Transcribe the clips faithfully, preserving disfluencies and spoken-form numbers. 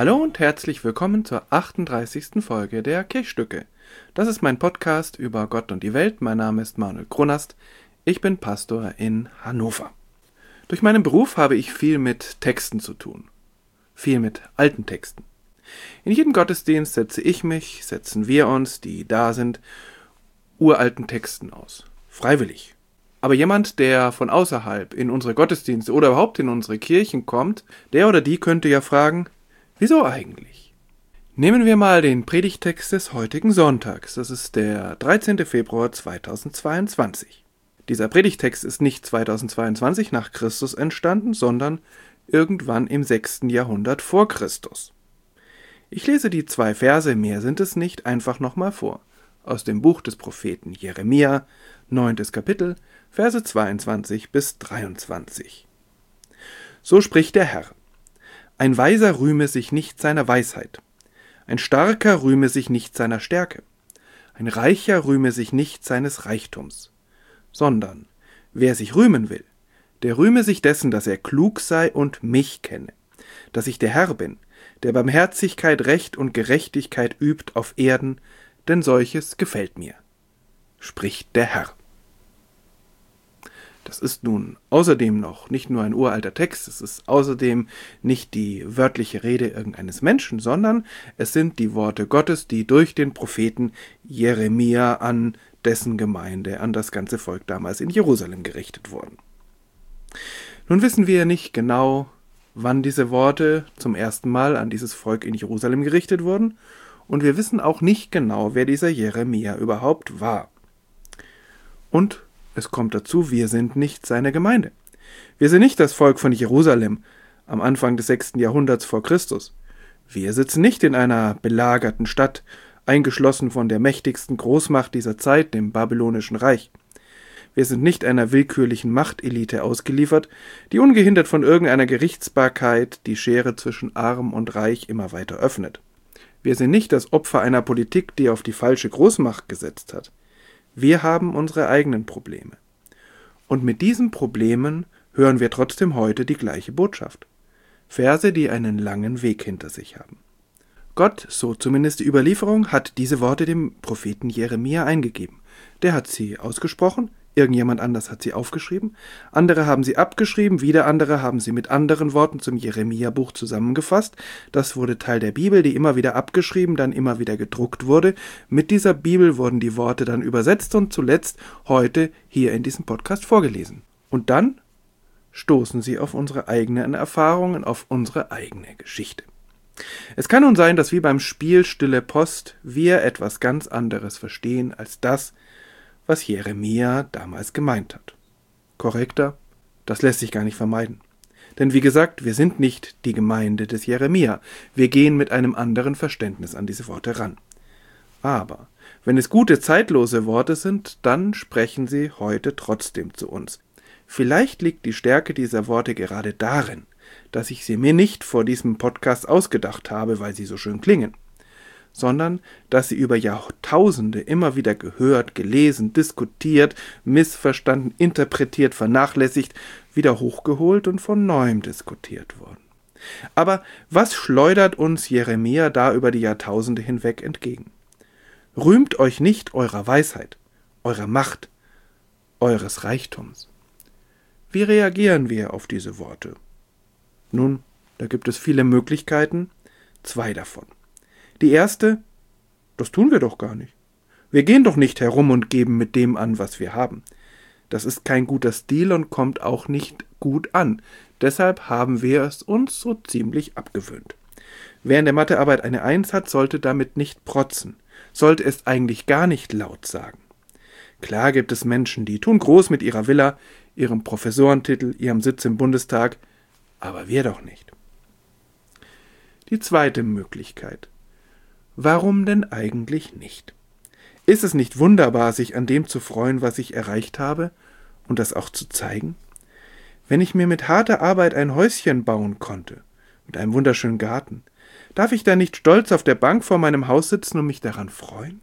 Hallo und herzlich willkommen zur achtunddreißigsten Folge der Kirchstücke. Das ist mein Podcast über Gott und die Welt. Mein Name ist Manuel Kronast. Ich bin Pastor in Hannover. Durch meinen Beruf habe ich viel mit Texten zu tun. Viel mit alten Texten. In jedem Gottesdienst setze ich mich, setzen wir uns, die da sind, uralten Texten aus. Freiwillig. Aber jemand, der von außerhalb in unsere Gottesdienste oder überhaupt in unsere Kirchen kommt, der oder die könnte ja fragen, wieso eigentlich? Nehmen wir mal den Predigtext des heutigen Sonntags. Das ist der dreizehnten Februar zweitausendzweiundzwanzig. Dieser Predigtext ist nicht zweitausendzweiundzwanzig nach Christus entstanden, sondern irgendwann im sechsten Jahrhundert vor Christus. Ich lese die zwei Verse, mehr sind es nicht, einfach nochmal vor. Aus dem Buch des Propheten Jeremia, neuntes Kapitel, Verse zweiundzwanzig bis dreiundzwanzig. So spricht der Herr. Ein Weiser rühme sich nicht seiner Weisheit. Ein Starker rühme sich nicht seiner Stärke. Ein Reicher rühme sich nicht seines Reichtums. Sondern, wer sich rühmen will, der rühme sich dessen, dass er klug sei und mich kenne. Dass ich der Herr bin, der Barmherzigkeit, Recht und Gerechtigkeit übt auf Erden, denn solches gefällt mir, spricht der Herr. Das ist nun außerdem noch nicht nur ein uralter Text, es ist außerdem nicht die wörtliche Rede irgendeines Menschen, sondern es sind die Worte Gottes, die durch den Propheten Jeremia an dessen Gemeinde, an das ganze Volk damals in Jerusalem gerichtet wurden. Nun wissen wir nicht genau, wann diese Worte zum ersten Mal an dieses Volk in Jerusalem gerichtet wurden, und wir wissen auch nicht genau, wer dieser Jeremia überhaupt war. Und es kommt dazu, wir sind nicht seine Gemeinde. Wir sind nicht das Volk von Jerusalem am Anfang des sechsten Jahrhunderts vor Christus. Wir sitzen nicht in einer belagerten Stadt, eingeschlossen von der mächtigsten Großmacht dieser Zeit, dem Babylonischen Reich. Wir sind nicht einer willkürlichen Machtelite ausgeliefert, die ungehindert von irgendeiner Gerichtsbarkeit die Schere zwischen Arm und Reich immer weiter öffnet. Wir sind nicht das Opfer einer Politik, die auf die falsche Großmacht gesetzt hat. Wir haben unsere eigenen Probleme. Und mit diesen Problemen hören wir trotzdem heute die gleiche Botschaft. Verse, die einen langen Weg hinter sich haben. Gott, so zumindest die Überlieferung, hat diese Worte dem Propheten Jeremia eingegeben. Der hat sie ausgesprochen, irgendjemand anders hat sie aufgeschrieben, andere haben sie abgeschrieben, wieder andere haben sie mit anderen Worten zum Jeremia-Buch zusammengefasst. Das wurde Teil der Bibel, die immer wieder abgeschrieben, dann immer wieder gedruckt wurde. Mit dieser Bibel wurden die Worte dann übersetzt und zuletzt heute hier in diesem Podcast vorgelesen. Und dann stoßen sie auf unsere eigenen Erfahrungen, auf unsere eigene Geschichte. Es kann nun sein, dass wie beim Spiel Stille Post wir etwas ganz anderes verstehen als das, was Jeremia damals gemeint hat. Korrekter? Das lässt sich gar nicht vermeiden. Denn wie gesagt, wir sind nicht die Gemeinde des Jeremia. Wir gehen mit einem anderen Verständnis an diese Worte ran. Aber wenn es gute, zeitlose Worte sind, dann sprechen sie heute trotzdem zu uns. Vielleicht liegt die Stärke dieser Worte gerade darin, dass ich sie mir nicht vor diesem Podcast ausgedacht habe, weil sie so schön klingen, sondern dass sie über Jahrtausende immer wieder gehört, gelesen, diskutiert, missverstanden, interpretiert, vernachlässigt, wieder hochgeholt und von neuem diskutiert wurden. Aber was schleudert uns Jeremia da über die Jahrtausende hinweg entgegen? Rühmt euch nicht eurer Weisheit, eurer Macht, eures Reichtums. Wie reagieren wir auf diese Worte? Nun, da gibt es viele Möglichkeiten, zwei davon. Die erste, das tun wir doch gar nicht. Wir gehen doch nicht herum und geben mit dem an, was wir haben. Das ist kein guter Stil und kommt auch nicht gut an. Deshalb haben wir es uns so ziemlich abgewöhnt. Wer in der Mathearbeit eine Eins hat, sollte damit nicht protzen, sollte es eigentlich gar nicht laut sagen. Klar gibt es Menschen, die tun groß mit ihrer Villa, ihrem Professorentitel, ihrem Sitz im Bundestag, aber wir doch nicht. Die zweite Möglichkeit. Warum denn eigentlich nicht? Ist es nicht wunderbar, sich an dem zu freuen, was ich erreicht habe und das auch zu zeigen? Wenn ich mir mit harter Arbeit ein Häuschen bauen konnte, mit einem wunderschönen Garten, darf ich da nicht stolz auf der Bank vor meinem Haus sitzen und mich daran freuen?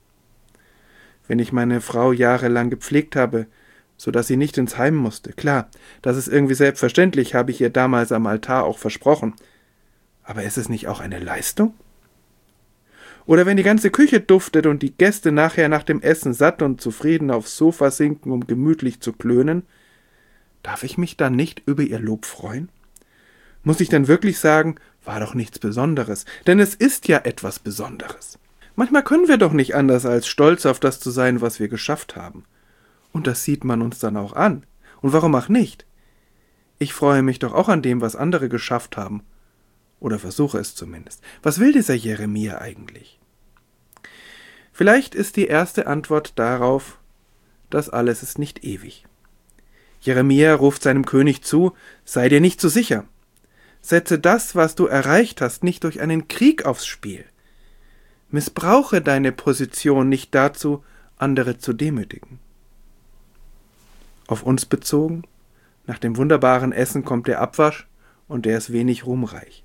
Wenn ich meine Frau jahrelang gepflegt habe, so dass sie nicht ins Heim musste, klar, das ist irgendwie selbstverständlich, habe ich ihr damals am Altar auch versprochen. Aber ist es nicht auch eine Leistung? Oder wenn die ganze Küche duftet und die Gäste nachher nach dem Essen satt und zufrieden aufs Sofa sinken, um gemütlich zu klönen, darf ich mich dann nicht über ihr Lob freuen? Muss ich dann wirklich sagen, war doch nichts Besonderes, denn es ist ja etwas Besonderes. Manchmal können wir doch nicht anders, als stolz auf das zu sein, was wir geschafft haben. Und das sieht man uns dann auch an. Und warum auch nicht? Ich freue mich doch auch an dem, was andere geschafft haben. Oder versuche es zumindest. Was will dieser Jeremia eigentlich? Vielleicht ist die erste Antwort darauf, das alles ist nicht ewig. Jeremia ruft seinem König zu, sei dir nicht so sicher. Setze das, was du erreicht hast, nicht durch einen Krieg aufs Spiel. Missbrauche deine Position nicht dazu, andere zu demütigen. Auf uns bezogen, nach dem wunderbaren Essen kommt der Abwasch und der ist wenig ruhmreich.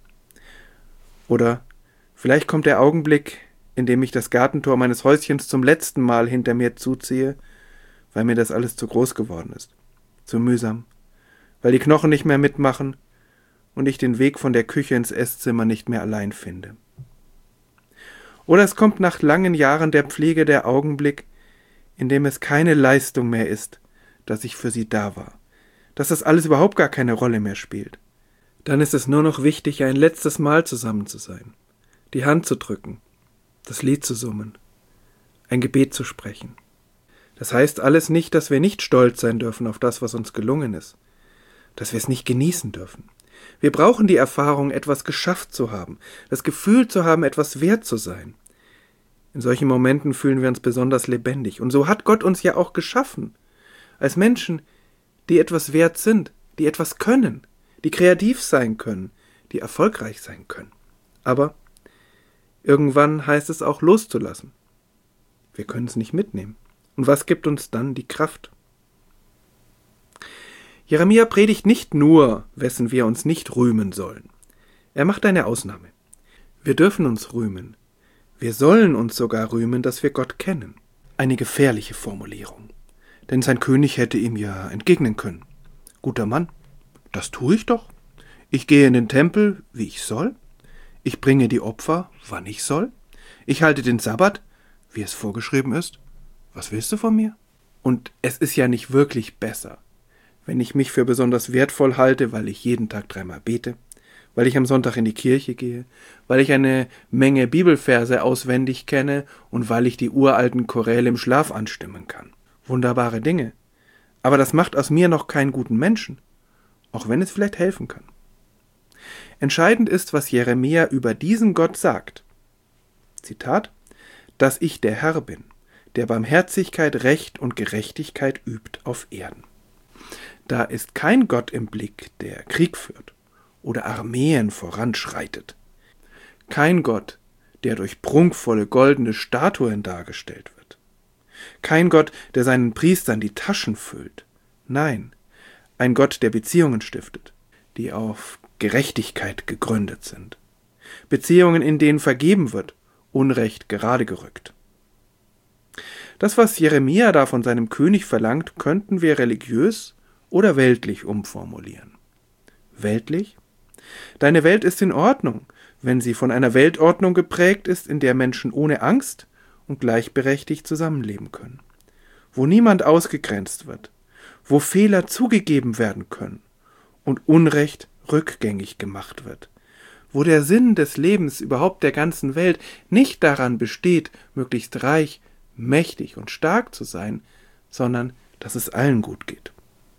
Oder vielleicht kommt der Augenblick, in dem ich das Gartentor meines Häuschens zum letzten Mal hinter mir zuziehe, weil mir das alles zu groß geworden ist, zu mühsam, weil die Knochen nicht mehr mitmachen und ich den Weg von der Küche ins Esszimmer nicht mehr allein finde. Oder es kommt nach langen Jahren der Pflege der Augenblick, in dem es keine Leistung mehr ist, dass ich für sie da war, dass das alles überhaupt gar keine Rolle mehr spielt. Dann ist es nur noch wichtig, ein letztes Mal zusammen zu sein, die Hand zu drücken, das Lied zu summen, ein Gebet zu sprechen. Das heißt alles nicht, dass wir nicht stolz sein dürfen auf das, was uns gelungen ist, dass wir es nicht genießen dürfen. Wir brauchen die Erfahrung, etwas geschafft zu haben, das Gefühl zu haben, etwas wert zu sein. In solchen Momenten fühlen wir uns besonders lebendig. Und so hat Gott uns ja auch geschaffen, als Menschen, die etwas wert sind, die etwas können, die kreativ sein können, die erfolgreich sein können. Aber irgendwann heißt es auch loszulassen. Wir können es nicht mitnehmen. Und was gibt uns dann die Kraft? Jeremia predigt nicht nur, wessen wir uns nicht rühmen sollen. Er macht eine Ausnahme. Wir dürfen uns rühmen. Wir sollen uns sogar rühmen, dass wir Gott kennen. Eine gefährliche Formulierung. Denn sein König hätte ihm ja entgegnen können. Guter Mann, das tue ich doch. Ich gehe in den Tempel, wie ich soll. Ich bringe die Opfer, wann ich soll. Ich halte den Sabbat, wie es vorgeschrieben ist. Was willst du von mir? Und es ist ja nicht wirklich besser, wenn ich mich für besonders wertvoll halte, weil ich jeden Tag dreimal bete, weil ich am Sonntag in die Kirche gehe, weil ich eine Menge Bibelverse auswendig kenne und weil ich die uralten Choräle im Schlaf anstimmen kann. Wunderbare Dinge. Aber das macht aus mir noch keinen guten Menschen, auch wenn es vielleicht helfen kann. Entscheidend ist, was Jeremia über diesen Gott sagt. Zitat: dass ich der Herr bin, der Barmherzigkeit, Recht und Gerechtigkeit übt auf Erden. Da ist kein Gott im Blick, der Krieg führt oder Armeen voranschreitet. Kein Gott, der durch prunkvolle goldene Statuen dargestellt wird. Kein Gott, der seinen Priestern die Taschen füllt. Nein, ein Gott, der Beziehungen stiftet, die auf Gerechtigkeit gegründet sind. Beziehungen, in denen vergeben wird, Unrecht gerade gerückt. Das, was Jeremia da von seinem König verlangt, könnten wir religiös oder weltlich umformulieren. Weltlich? Deine Welt ist in Ordnung, wenn sie von einer Weltordnung geprägt ist, in der Menschen ohne Angst und gleichberechtigt zusammenleben können, wo niemand ausgegrenzt wird, wo Fehler zugegeben werden können und Unrecht rückgängig gemacht wird, wo der Sinn des Lebens überhaupt der ganzen Welt nicht daran besteht, möglichst reich, mächtig und stark zu sein, sondern dass es allen gut geht.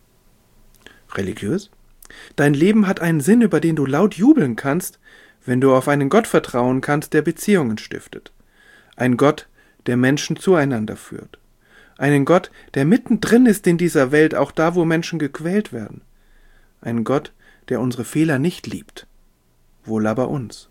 Religiös? Dein Leben hat einen Sinn, über den du laut jubeln kannst, wenn du auf einen Gott vertrauen kannst, der Beziehungen stiftet. Ein Gott, der Menschen zueinander führt. Einen Gott, der mittendrin ist in dieser Welt, auch da, wo Menschen gequält werden. Ein Gott, der unsere Fehler nicht liebt, wohl aber uns.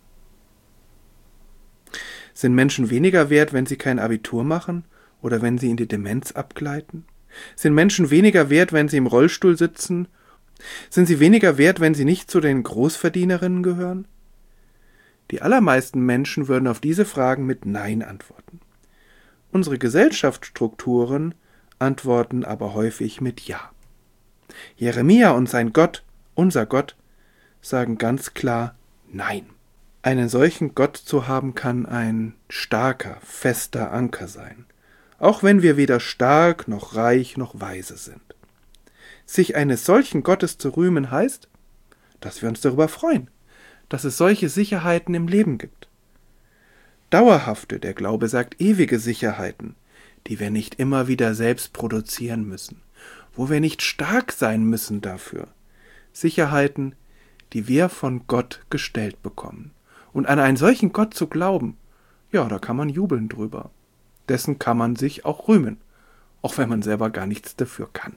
Sind Menschen weniger wert, wenn sie kein Abitur machen oder wenn sie in die Demenz abgleiten? Sind Menschen weniger wert, wenn sie im Rollstuhl sitzen? Sind sie weniger wert, wenn sie nicht zu den Großverdienerinnen gehören? Die allermeisten Menschen würden auf diese Fragen mit Nein antworten. Unsere Gesellschaftsstrukturen antworten aber häufig mit Ja. Jeremia und sein Gott, unser Gott, sagen ganz klar Nein. Einen solchen Gott zu haben, kann ein starker, fester Anker sein, auch wenn wir weder stark noch reich noch weise sind. Sich eines solchen Gottes zu rühmen heißt, dass wir uns darüber freuen, dass es solche Sicherheiten im Leben gibt. Dauerhafte, der Glaube sagt ewige Sicherheiten, die wir nicht immer wieder selbst produzieren müssen, wo wir nicht stark sein müssen dafür. Sicherheiten, die wir von Gott gestellt bekommen. Und an einen solchen Gott zu glauben, ja, da kann man jubeln drüber. Dessen kann man sich auch rühmen, auch wenn man selber gar nichts dafür kann.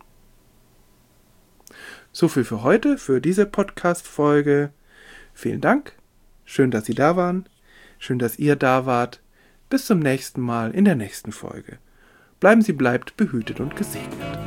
So viel für heute, für diese Podcast-Folge. Vielen Dank. Schön, dass Sie da waren. Schön, dass ihr da wart. Bis zum nächsten Mal in der nächsten Folge. Bleiben Sie bleibt behütet und gesegnet.